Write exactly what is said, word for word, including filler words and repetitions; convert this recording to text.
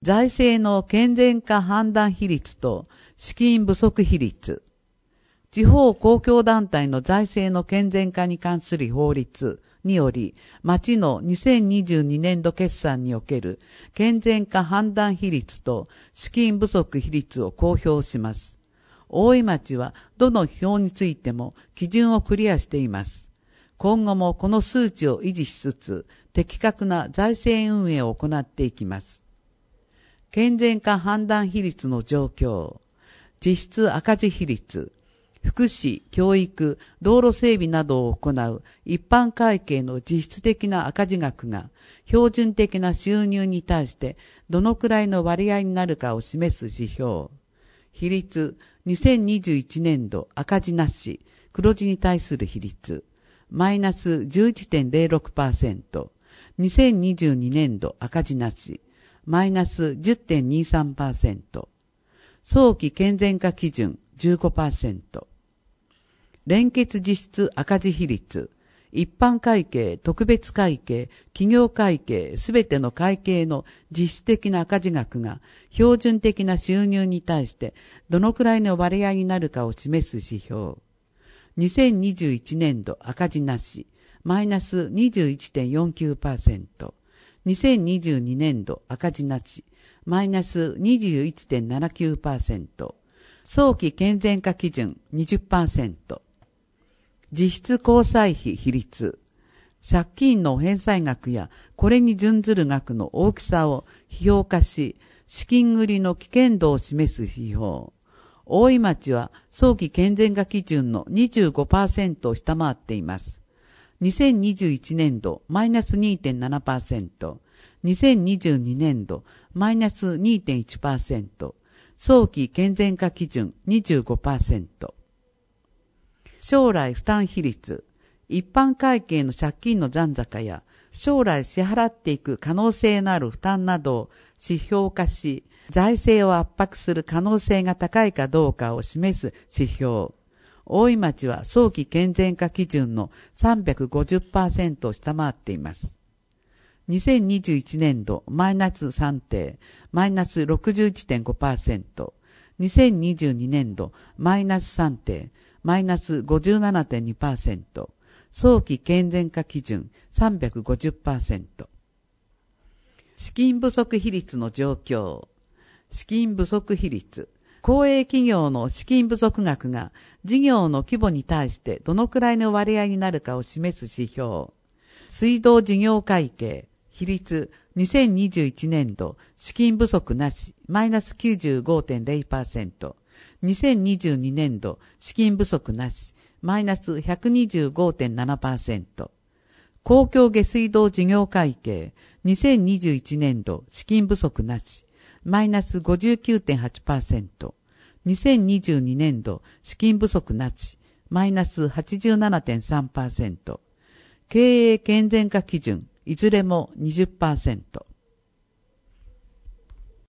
財政の健全化判断比率と資金不足比率、地方公共団体の財政の健全化に関する法律により、町のにせんにじゅうにねんど決算における健全化判断比率と資金不足比率を公表します。大井町はどの表についても基準をクリアしています。今後もこの数値を維持しつつ、的確な財政運営を行っていきます。健全化判断比率の状況、実質赤字比率、福祉、教育、道路整備などを行う一般会計の実質的な赤字額が標準的な収入に対してどのくらいの割合になるかを示す指標。比率、にせんにじゅういちねんど赤字なし、黒字に対する比率、マイナス じゅういちてんゼロろくパーセント、にせんにじゅうにねんど赤字なし、マイナス じゅってんにさんパーセント、早期健全化基準 じゅうごパーセント、連結実質赤字比率、一般会計、特別会計、企業会計、すべての会計の実質的な赤字額が標準的な収入に対してどのくらいの割合になるかを示す指標。にせんにじゅういちねんど赤字なし、マイナス にじゅういちてんよんきゅうパーセント。にせんにじゅうにねんど赤字なし、マイナス にじゅういちてんななきゅうパーセント。早期健全化基準 にじゅっパーセント。実質交際費比率、借金の返済額やこれに準ずる額の大きさを批評化し、資金繰りの危険度を示す指標。大井町は早期健全化基準の にじゅうごパーセント を下回っています。にせんにじゅういちねんどマイナス にてんななパーセント、にせんにじゅうにねんどマイナス にてんいちパーセント、早期健全化基準 にじゅうごパーセント。将来負担比率、一般会計の借金の残高や将来支払っていく可能性のある負担などを指標化し、財政を圧迫する可能性が高いかどうかを示す指標。大井町は早期健全化基準の さんびゃくごじゅっパーセント を下回っています。にせんにじゅういちねんどマイナスさんてん、マイナス ろくじゅういちてんごパーセント、にせんにじゅうにねんどマイナスさんてん、マイナス ごじゅうななてんにパーセント、早期健全化基準 さんびゃくごじゅっパーセント。資金不足比率の状況。資金不足比率。公営企業の資金不足額が事業の規模に対してどのくらいの割合になるかを示す指標。水道事業会計。比率。にせんにじゅういちねんど資金不足なし、マイナス きゅうじゅうごてんゼロパーセント。にせんにじゅうにねんど資金不足なし、マイナス ひゃくにじゅうごてんななパーセント。公共下水道事業会計、にせんにじゅういちねんど資金不足なし、マイナス ごじゅうきゅうてんはちパーセント。にせんにじゅうにねんど資金不足なし、マイナス はちじゅうななてんさんパーセント。経営健全化基準、いずれも にじゅっパーセント。